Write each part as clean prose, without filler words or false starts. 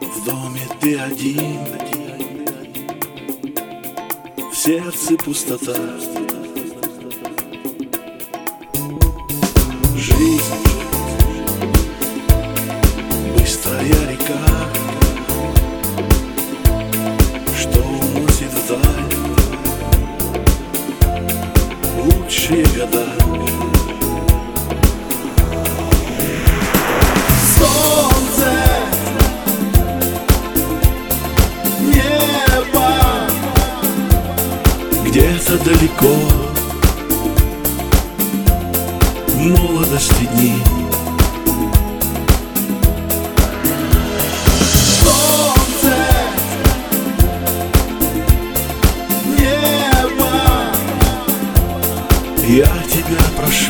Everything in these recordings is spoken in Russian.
В доме ты один, в сердце пустота. Жизнь быстрая река, что уносит вдаль лучшие года. Солнце, небо, где-то далеко молодости дни. Солнце, небо, я тебя прошу,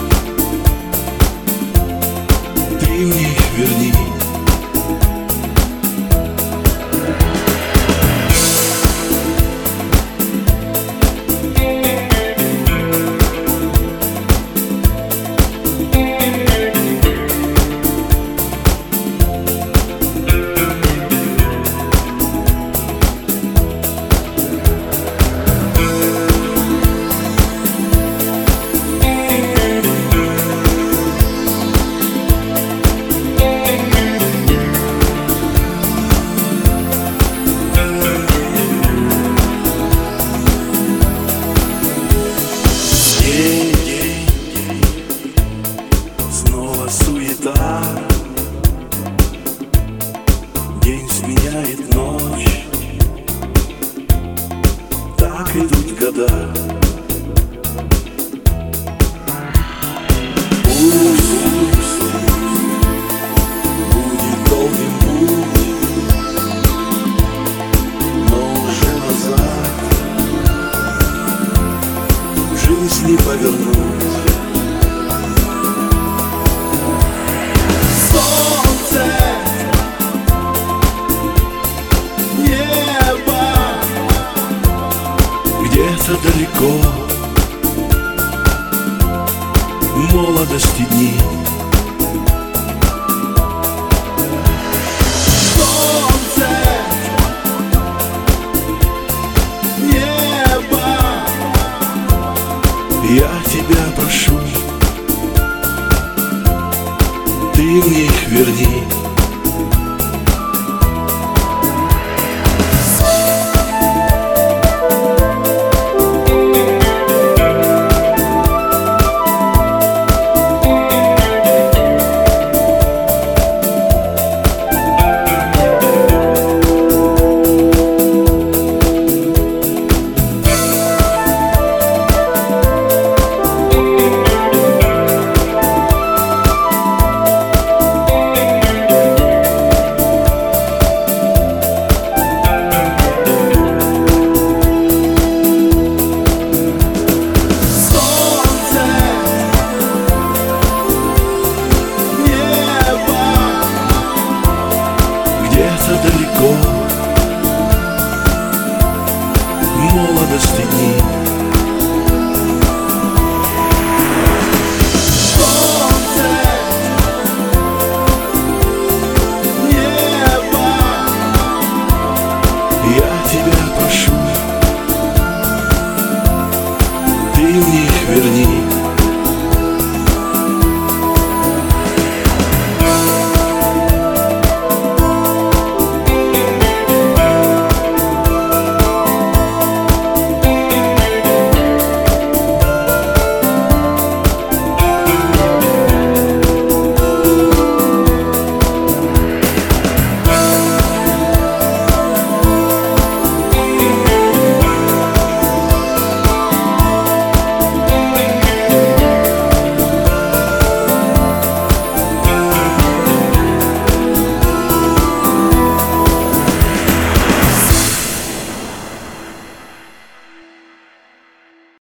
ты мне их верни. Снова суета, день сменяет ночь, так идут года. Пусть будет долгим путь, но уже назад жизнь не повернуть. Солнце, небо, где-то далеко молодости дни. Солнце, небо, я тебя прошу, ты мне их верни. Где-то далеко